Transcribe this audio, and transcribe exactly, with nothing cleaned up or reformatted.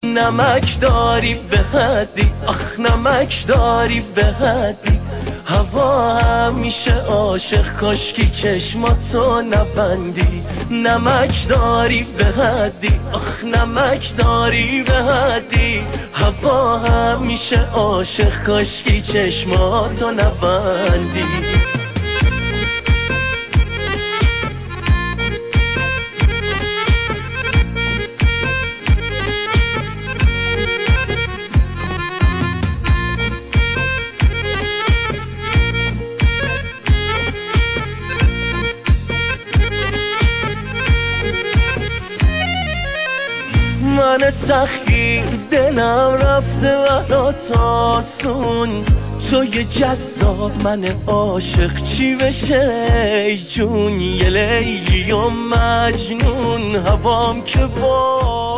نمک داری به حدی، آخ نمک داری به حدی. هوا همیشه عاشق، کاشکی چشماتو نبندی. نمک داری به حدی، آخ نمک داری به حدی. هوا همیشه عاشق، کاشکی چشماتو نبندی. من سخی دلم رفته و تاسون، توی جذاب من عاشق چی بشه ای جون؟ یه لیلی و مجنون، هوام که با